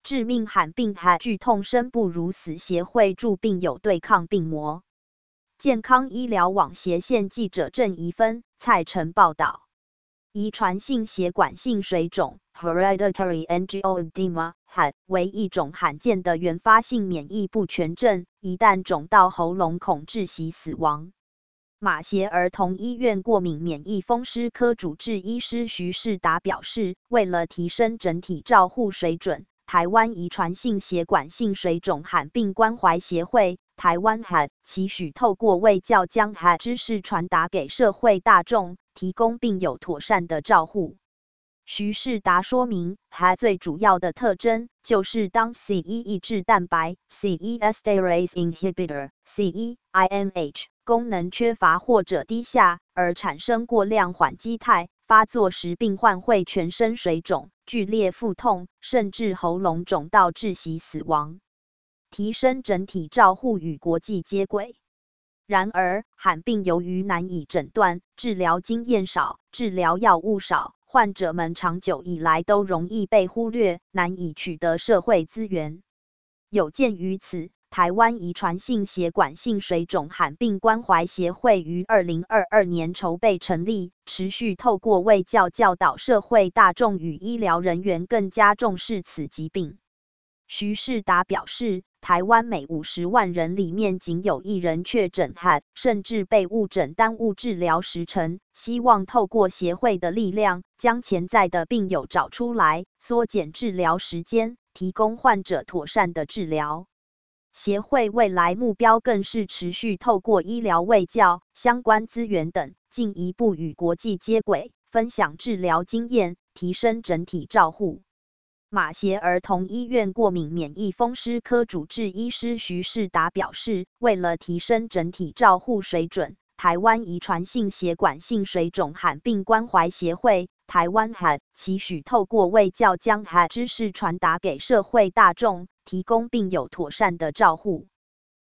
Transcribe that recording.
致命罕病剧痛生不如死协会驻病友对抗病魔。健康医疗网斜线记者郑怡芬、蔡晨报道。遗传性血管性水肿 （Hereditary Angioedema） 为一种罕见的原发性免疫不全症，一旦肿到喉咙恐窒息死亡。马偕儿童医院过敏免疫风湿科主治医师徐世达表示，为了提升整体照护水准，台湾遗传性血管性水肿罕病关怀协会台湾期许透过卫教将知识传达给社会大众，提供病友妥善的照护。徐世达说明，最主要的特征就是当 C1 抑制蛋白 C1 esterase inhibitor CEINH 功能缺乏或者低下，而产生过量缓激态，发作时病患会全身水肿、剧烈腹痛，甚至喉咙肿到窒息死亡。提升整体照护与国际接轨。然而，罕病由于难以诊断，治疗经验少，治疗药物少，患者们长久以来都容易被忽略，难以取得社会资源。有鉴于此，台湾遗传性血管性水肿罕病关怀协会于2022年筹备成立，持续透过卫教教导社会大众与医疗人员更加重视此疾病。徐世达表示，台湾每50万人里面仅有1人确诊甚至被误诊耽误治疗时程，希望透过协会的力量，将潜在的病友找出来，缩减治疗时间，提供患者妥善的治疗。协会未来目标更是持续透过医疗卫教、相关资源等，进一步与国际接轨，分享治疗经验，提升整体照护。马偕儿童医院过敏免疫风湿科主治医师徐世达表示，为了提升整体照护水准，台湾遗传性血管性水肿罕病关怀协会台湾期许透过卫教将知识传达给社会大众，提供病友妥善的照护。